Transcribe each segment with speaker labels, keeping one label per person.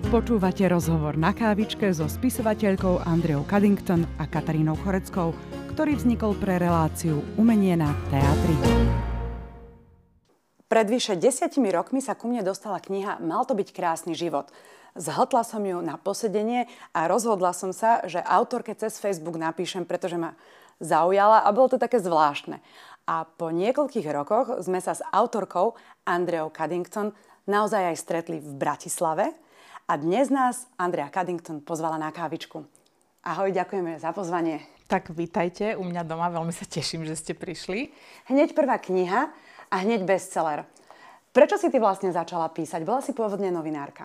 Speaker 1: Počúvate rozhovor na kávičke so spisovateľkou Andreou Cuddington a Katarínou Choreckou, ktorý vznikol pre reláciu Umenie na teatri. Pred vyše 10 rokmi sa ku mne dostala kniha Mal to byť krásny život. Zhltla som ju na posedenie a rozhodla som sa, že autorke cez Facebook napíšem, pretože ma zaujala a bolo to také zvláštne. A po niekoľkých rokoch sme sa s autorkou Andreou Cuddington naozaj aj stretli v Bratislave. A dnes nás Andrea Cuddington pozvala na kávičku. Ahoj, ďakujeme za pozvanie.
Speaker 2: Tak vítajte u mňa doma, veľmi sa teším, že ste prišli.
Speaker 1: Hneď prvá kniha a hneď bestseller. Prečo si ty vlastne začala písať? Bola si pôvodne novinárka?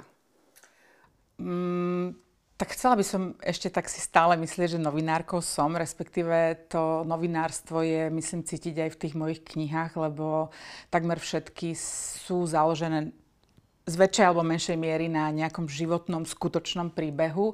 Speaker 2: Tak chcela by som ešte tak si stále myslieť, že novinárkou som, respektíve to novinárstvo je, myslím, cítiť aj v tých mojich knihách, lebo takmer všetky sú založené z väčšej alebo menšej miery na nejakom životnom, skutočnom príbehu.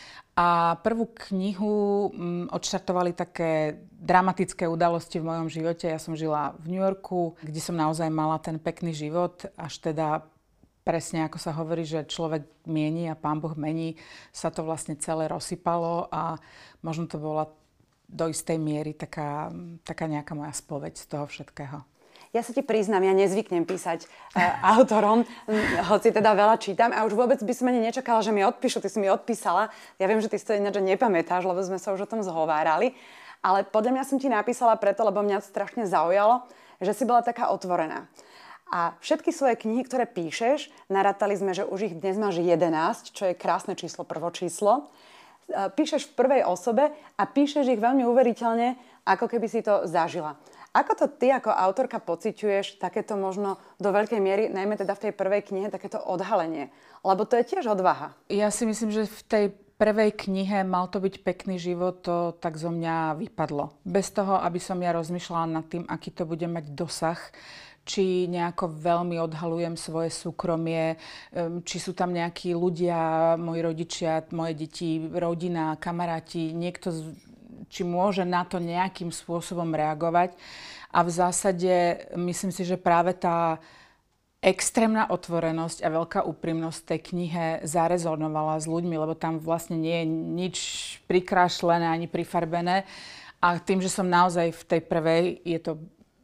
Speaker 2: A prvú knihu odštartovali také dramatické udalosti v mojom živote. Ja som žila v New Yorku, kde som naozaj mala ten pekný život, až teda presne ako sa hovorí, že človek mieni a Pán Boh mení, sa to vlastne celé rozsypalo a možno to bola do istej miery taká nejaká moja spoveď z toho všetkého.
Speaker 1: Ja sa ti priznám, ja nezvyknem písať autorom, hoci teda veľa čítam a už vôbec by som ani nečakala, že mi odpíšu. Ty si mi odpísala. Ja viem, že ty si to ináč nepamätáš, lebo sme sa už o tom zhovárali. Ale podľa mňa som ti napísala preto, lebo mňa strašne zaujalo, že si bola taká otvorená. A všetky svoje knihy, ktoré píšeš, narátali sme, že už ich dnes máš 11, čo je krásne číslo, prvočíslo. Píšeš v prvej osobe a píšeš ich veľmi uveriteľne, ako keby si to zažila. Ako to ty ako autorka pociťuješ takéto možno do veľkej miery, najmä teda v tej prvej knihe, takéto odhalenie? Lebo to je tiež odvaha.
Speaker 2: Ja si myslím, že v tej prvej knihe Mal to byť pekný život, to tak zo mňa vypadlo. Bez toho, aby som ja rozmýšľala nad tým, aký to bude mať dosah, či nejako veľmi odhalujem svoje súkromie, či sú tam nejakí ľudia, moji rodičia, moje deti, rodina, kamaráti, niekto či môže na to nejakým spôsobom reagovať. A v zásade myslím si, že práve tá extrémna otvorenosť a veľká úprimnosť tej knihe zarezonovala s ľuďmi, lebo tam vlastne nie je nič prikrášlené ani prifarbené. A tým, že som naozaj v tej prvej, je to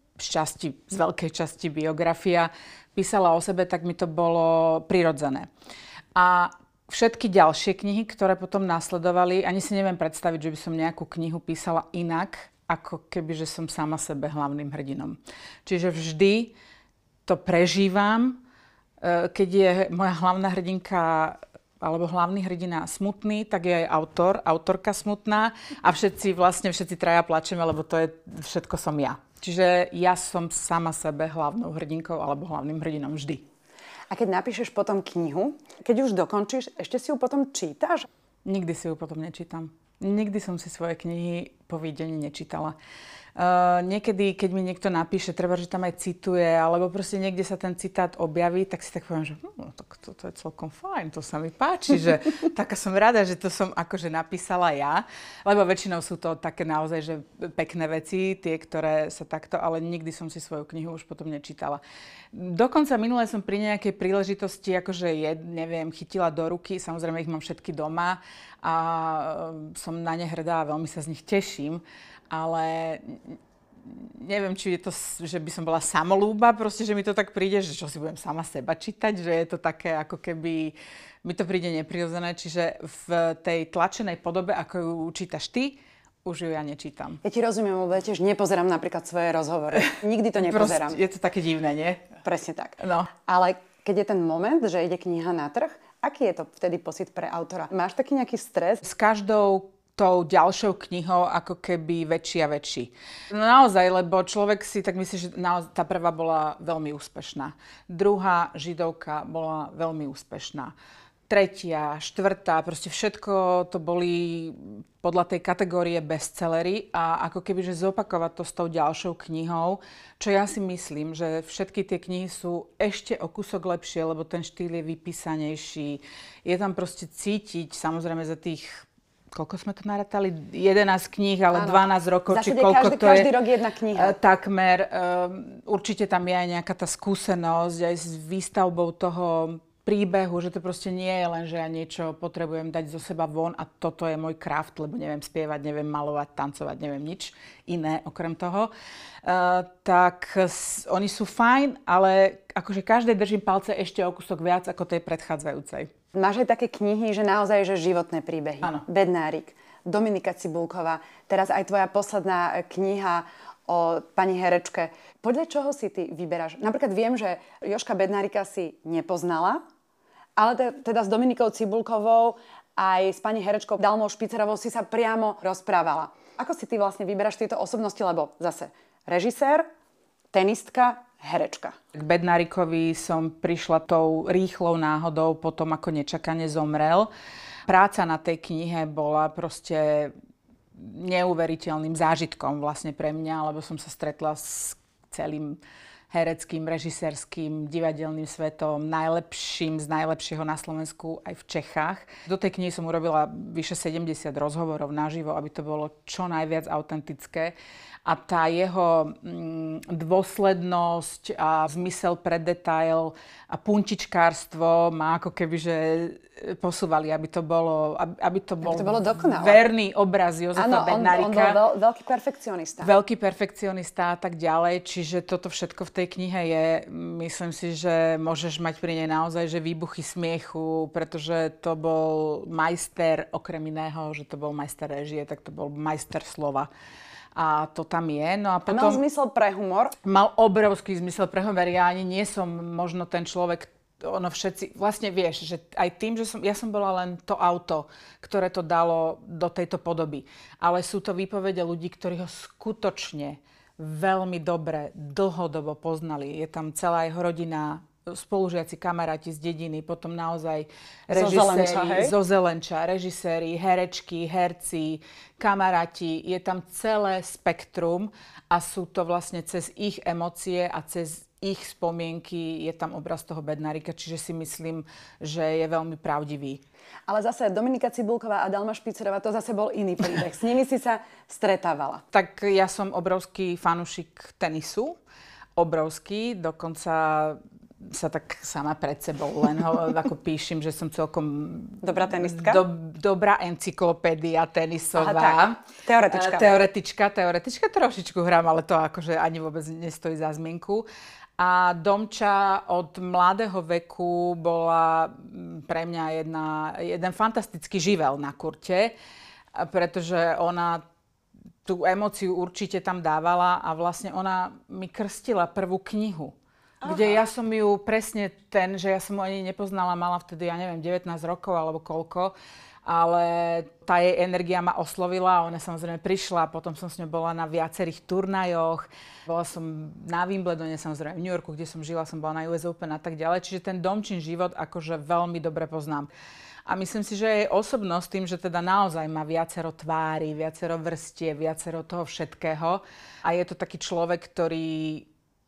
Speaker 2: z veľkej časti biografia, písala o sebe, tak mi to bolo prirodzené. A všetky ďalšie knihy, ktoré potom nasledovali, ani si neviem predstaviť, že by som nejakú knihu písala inak, ako keby, že som sama sebe hlavným hrdinom. Čiže vždy to prežívam, keď je moja hlavná hrdinka alebo hlavný hrdina smutný, tak je aj autorka smutná a všetci traja plačeme, lebo to je všetko som ja. Čiže ja som sama sebe hlavnou hrdinkou alebo hlavným hrdinom vždy.
Speaker 1: A keď napíšeš potom knihu, keď už dokončíš, ešte si ju potom čítaš?
Speaker 2: Nikdy si ju potom nečítam. Nikdy som si svoje knihy po výdení nečítala. Niekedy, keď mi niekto napíše, treba, že tam aj cituje, alebo proste niekde sa ten citát objaví, tak si tak poviem, že tak to je celkom fajn, to sa mi páči, že taká som rada, že to som akože napísala ja, lebo väčšinou sú to také naozaj, že pekné veci, tie, ktoré sa takto, ale nikdy som si svoju knihu už potom nečítala. Dokonca minule som pri nejakej príležitosti, akože chytila do ruky, samozrejme ich mám všetky doma a som na ne hrdá a veľmi sa z nich teším, ale neviem, či je to, že by som bola samolúba, proste, že mi to tak príde, že čo si budem sama seba čítať, že je to také, ako keby mi to príde neprirodzené, čiže v tej tlačenej podobe, ako ju čítaš ty, už ju ja nečítam.
Speaker 1: Ja ti rozumiem, lebo ja tiež nepozerám napríklad svoje rozhovory. Nikdy to nepozerám.
Speaker 2: Je to také divné, nie?
Speaker 1: Presne tak.
Speaker 2: No.
Speaker 1: Ale keď je ten moment, že ide kniha na trh, aký je to vtedy pocit pre autora? Máš taký nejaký stres?
Speaker 2: S každou tou ďalšou knihou ako keby väčší a väčší. No naozaj, lebo človek si tak myslí, že tá prvá bola veľmi úspešná. Druhá Židovka bola veľmi úspešná. Tretia, štvrtá, proste všetko to boli podľa tej kategórie bestsellery a ako keby, že zopakovať to s tou ďalšou knihou, čo ja si myslím, že všetky tie knihy sú ešte o kúsok lepšie, lebo ten štýl je vypísanejší. Je tam proste cítiť, samozrejme za tých, koľko sme to narátali? 11 kníh, ale áno, 12 rokov, či koľko to je.
Speaker 1: Každý rok jedna kniha.
Speaker 2: Takmer. Určite tam je aj nejaká tá skúsenosť, aj s výstavbou toho príbehu, že to proste nie je len, že ja niečo potrebujem dať zo seba von a toto je môj craft, lebo neviem spievať, neviem malovať, tancovať, neviem nič iné okrem toho. Oni sú fajn, ale akože každej držím palce ešte o kúsok viac ako tej predchádzajúcej.
Speaker 1: Máš aj také knihy, že naozaj že životné príbehy.
Speaker 2: Áno.
Speaker 1: Bednárik, Dominika Cibulková, teraz aj tvoja posledná kniha o pani herečke. Podľa čoho si ty vyberáš? Napríklad viem, že Jožka Bednárika si nepoznala, ale teda s Dominikou Cibulkovou aj s pani herečkou Dalmou Špicerovou si sa priamo rozprávala. Ako si ty vlastne vyberáš tieto osobnosti? Lebo zase režisér, tenistka, herečka.
Speaker 2: K Bednárikovi som prišla tou rýchlou náhodou potom, ako nečakane zomrel. Práca na tej knihe bola proste neuveriteľným zážitkom vlastne pre mňa, lebo som sa stretla s celým hereckým, režisérským, divadelným svetom, najlepším z najlepšieho na Slovensku aj v Čechách. Do tej knihy som urobila vyše 70 rozhovorov naživo, aby to bolo čo najviac autentické. A tá jeho dôslednosť a zmysel pre detail a puntičkárstvo ma ako keby že posúvali, aby to bol
Speaker 1: dokonalé.
Speaker 2: Verný obraz Jozefa Bednárika.
Speaker 1: On bol veľký perfekcionista.
Speaker 2: Veľký perfekcionista a tak ďalej. Čiže toto všetko v tej knihe je, myslím si, že môžeš mať pri nej naozaj že výbuchy smiechu, pretože to bol majster, okrem iného, že to bol majster réžie, tak to bol majster slova. A to tam je. No a potom
Speaker 1: mal zmysel pre humor?
Speaker 2: Mal obrovský zmysel pre humor. Ja ani nie som možno ten človek, ono všetci, vlastne vieš, že aj tým, že ja som bola len to auto, ktoré to dalo do tejto podoby. Ale sú to výpovede ľudí, ktorí ho skutočne veľmi dobre, dlhodobo poznali. Je tam celá jeho rodina, spolužiaci, kamaráti z dediny, potom naozaj režiséri, zo Zelenča, režiséri, herečky, herci, kamaráti. Je tam celé spektrum a sú to vlastne cez ich emócie a cez ich spomienky je tam obraz toho Bednárika, čiže si myslím, že je veľmi pravdivý.
Speaker 1: Ale zase Dominika Cibulková a Dalma Špicerová, to zase bol iný príbeh. S nimi si sa stretávala.
Speaker 2: Tak ja som obrovský fanúšik tenisu. Obrovský, dokonca sa tak sama pred sebou len ako píšem, že som celkom
Speaker 1: dobrá tenistka.
Speaker 2: Dobrá encyklopédia tenisová.
Speaker 1: Aha, tak.
Speaker 2: Teoretička trošičku hrám, ale to akože ani vôbec nestojí za zmienku. A Domča od mladého veku bola pre mňa jeden fantastický živel na kurte, pretože ona tú emóciu určite tam dávala a vlastne ona mi krstila prvú knihu. Kde ja som ju presne že ja som ju ani nepoznala, mala vtedy, ja neviem, 19 rokov alebo koľko, ale tá jej energia ma oslovila, ona samozrejme prišla, potom som s ňou bola na viacerých turnajoch, bola som na Wimbledone, samozrejme v New Yorku, kde som žila, som bola na US Open a tak ďalej, čiže ten Domčin život akože veľmi dobre poznám. A myslím si, že jej osobnosť tým, že teda naozaj má viacero tvári, viacero vrstiev, viacero toho všetkého a je to taký človek, ktorý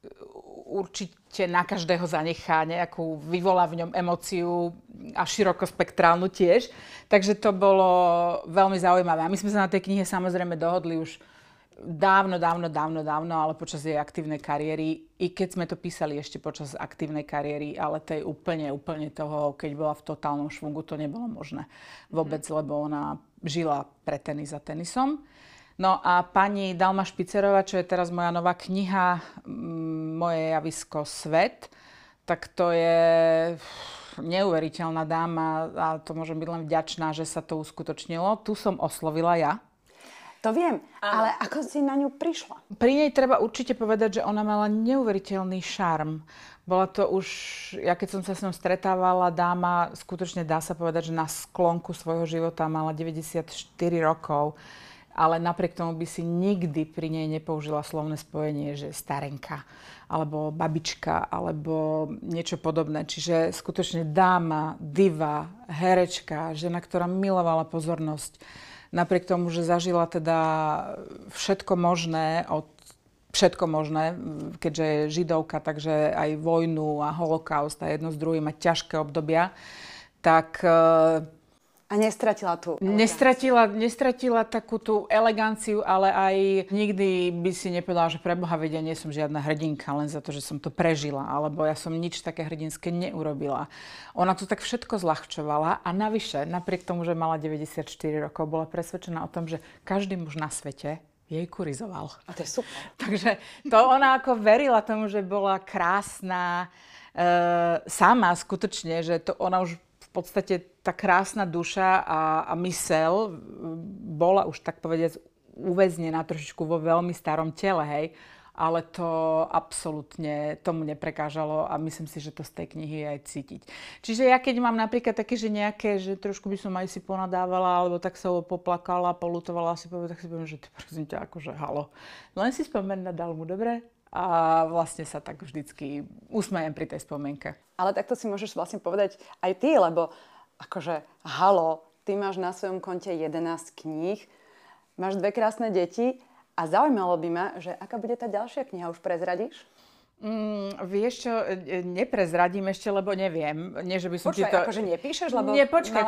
Speaker 2: určite na každého zanechá nejakú, vyvolá v ňom emóciu a širokospektrálnu tiež. Takže to bolo veľmi zaujímavé. A my sme sa na tej knihe samozrejme dohodli už dávno, ale počas jej aktívnej kariéry. I keď sme to písali ešte počas aktívnej kariéry, ale tej úplne toho, keď bola v totálnom švungu, to nebolo možné vôbec, lebo ona žila pre tenis a tenisom. No a pani Dalma Špicerová, čo je teraz moja nová kniha, moje javisko Svet, tak to je neuveriteľná dáma a to môžem byť len vďačná, že sa to uskutočnilo. Tu som oslovila ja.
Speaker 1: To viem, ale ako si na ňu prišla?
Speaker 2: Pri nej treba určite povedať, že ona mala neuveriteľný šarm. Bola to už, ja keď som sa s ňou stretávala, dáma, skutočne dá sa povedať, že na sklonku svojho života mala 94 rokov. Ale napriek tomu by si nikdy pri nej nepoužila slovné spojenie, že starenka, alebo babička, alebo niečo podobné. Čiže skutočne dáma, diva, herečka, žena, ktorá milovala pozornosť. Napriek tomu, že zažila teda všetko možné, keďže je židovka, takže aj vojnu a holokaust a jedno z druhým a ťažké obdobia, tak
Speaker 1: A A nestratila tú
Speaker 2: Nestratila takú tú eleganciu, ale aj nikdy by si nepovedala, že preboha vedia, nie som žiadna hrdinka, len za to, že som to prežila, alebo ja som nič také hrdinské neurobila. Ona to tak všetko zľahčovala a navyše, napriek tomu, že mala 94 rokov, bola presvedčená o tom, že každý muž na svete jej kurizoval.
Speaker 1: A to je super.
Speaker 2: Takže to ona ako verila tomu, že bola krásna sama skutočne, že to ona už v podstate tá krásna duša a myseľ bola už tak povediac uväznená trošičku vo veľmi starom tele, hej. Ale to absolútne tomu neprekážalo a myslím si, že to z tej knihy je aj cítiť. Čiže ja keď mám napríklad také, že nejaké, že trošku by som aj si ponadávala, alebo tak sa poplakala, polutovala, si poviem, tak si poviem, že ty prosím ťa, akože halo. Len si spomen na Dalmu, dobre? A vlastne sa tak vždycky usmejem pri tej spomienke. Ale
Speaker 1: takto si môžeš vlastne povedať aj ty, lebo akože halo, ty máš na svojom konte 11 kníh, máš 2 krásne deti a zaujímalo by ma, že aká bude tá ďalšia kniha, už prezradíš?
Speaker 2: Vieš čo, neprezradím ešte, lebo neviem. Nie, že by som
Speaker 1: počkaj, akože nepíšeš? Lebo
Speaker 2: nie, počkaj.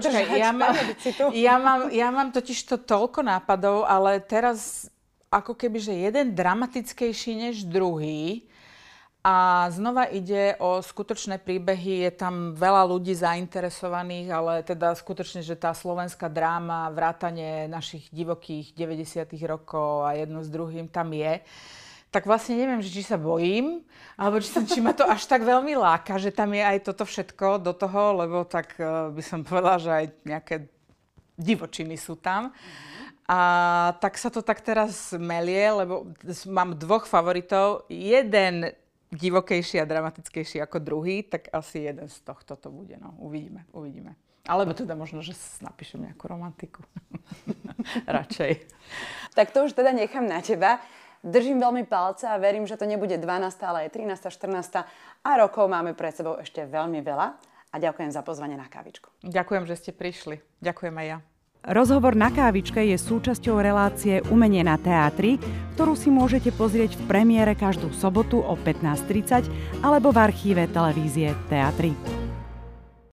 Speaker 2: Ja mám totiž to toľko nápadov, ale teraz ako keby, že jeden dramatickejší než druhý. A znova ide o skutočné príbehy, je tam veľa ľudí zainteresovaných, ale teda skutočne, že tá slovenská dráma, vrátanie našich divokých 90. rokov a jedno s druhým tam je. Tak vlastne neviem, či sa bojím, alebo či ma to až tak veľmi láka, že tam je aj toto všetko do toho, lebo tak by som povedala, že aj nejaké divočiny sú tam. A tak sa to tak teraz melie, lebo mám 2 favoritov. Jeden divokejší a dramatickejší ako druhý, tak asi jeden z tohto to bude. No, uvidíme. Alebo teda možno, že napíšem nejakú romantiku. Radšej.
Speaker 1: Tak to už teda nechám na teba. Držím veľmi palce a verím, že to nebude 12., ale aj 13., 14. a rokov máme pred sebou ešte veľmi veľa. A ďakujem za pozvanie na kávičku.
Speaker 2: Ďakujem, že ste prišli. Ďakujem aj ja.
Speaker 3: Rozhovor na kávičke je súčasťou relácie Umenie na teátri, ktorú si môžete pozrieť v premiére každú sobotu o 15:30 alebo v archíve televízie Teatry.